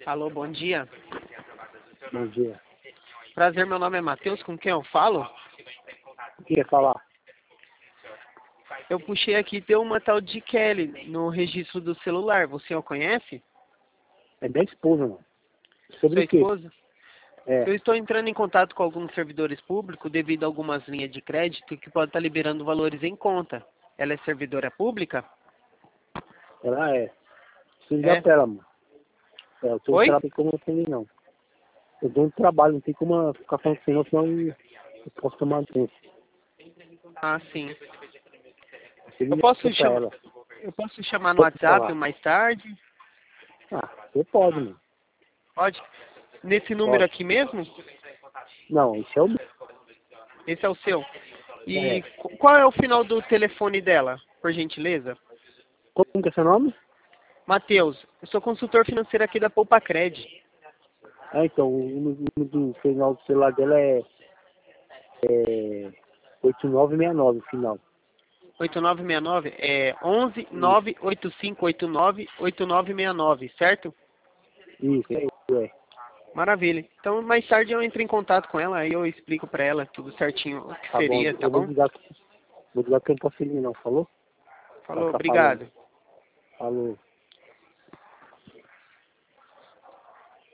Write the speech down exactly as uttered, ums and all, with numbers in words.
Alô, bom dia. Bom dia. Prazer, meu nome é Matheus, com quem eu falo? O que quer falar? Eu puxei aqui, tem uma tal de Kelly no registro do celular, você a conhece? É da esposa, mano. Sobre Sua o quê? esposa? É, Eu estou entrando em contato com alguns servidores públicos devido a algumas linhas de crédito que podem estar liberando valores em conta. Ela é servidora pública? ela é. Preciso É? ligar pra ela, mano. É, eu tô Oi? não tem como eu atender, não. Eu dou um trabalho, não tem como eu ficar falando com você, não, senão eu eu posso tomar tempo. Ah, sim. Você Eu liga posso pra chamar, ela. eu posso chamar no Pode WhatsApp falar. mais tarde? Ah, você pode, mano. Pode? Nesse número Pode. aqui mesmo? Não, esse é o meu. Esse é o seu. E É. qu- qual é o final do telefone dela, por gentileza? Como que é seu nome? Matheus, eu sou consultor financeiro aqui da Poupa Cred. Ah, então, o número do final do celular dela é, é oito nove seis nove, o final. oito nove seis nove é onze Isso, nove oito cinco oito nove oito nove seis nove, certo? isso, é isso, é. Maravilha. Então mais tarde eu entro em contato com ela, aí eu explico pra ela tudo certinho o que Tá bom, seria, tá eu vou bom? ligar, vou ligar que eu não posso ir, não, falou? Ela Falou, tá falando. obrigado. Falou.